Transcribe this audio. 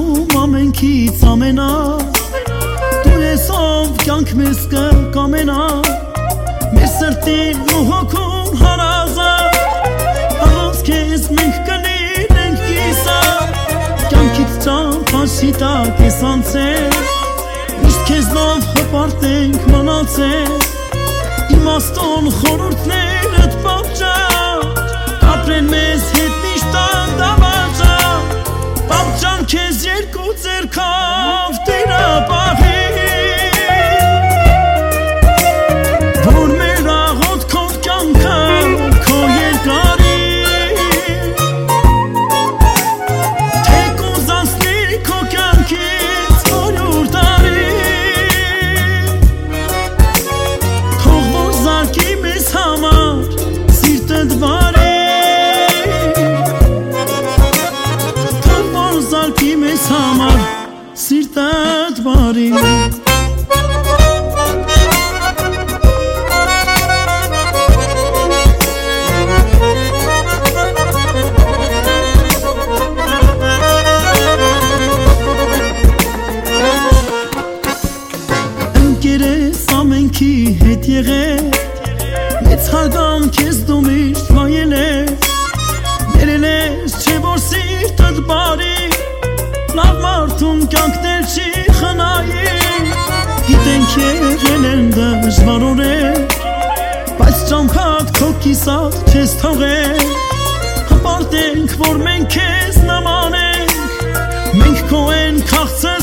սիրում ամենքից ամենա Դու ես ով կյանք մեզ կամենա Մեր սրտին ու հոգուն հարազա Առանց քեզ մենք կլինենք կիսա Կյանքից ճամփաշի տակ ես անցել Միշտ քեզնով հպարտ ենք մնացել Իմաստուն խորհուրդներդ պատճառ Ապրեն մեզ հետ միշտ անդավաճա Պապջան քեզ երկու ձեռքով տիրապահի Որ մեր աղոթքով կյանքը քո երկարի Թեկուզ անցնի քո կյանքից 100 տարի Թող որ զարկի մեզ համար սիրտդ բարի Զարկի մեզ համար սիրտդ բարի Ընկեր ես ամենքի հետ եղել Մեծ հարգան քեզ դու միշտ վայել ես Ներել ես չէ որ սիրտդ բարի Լավ մարդուն կյանքներ չի խնայի Գիտենք եղել են դժվար օրեր Բայց ճամփակ քո կիսատ չես թողել Հպարտ ենք որ մենք քեզ նման ենք Մենք քո ենք քաղցր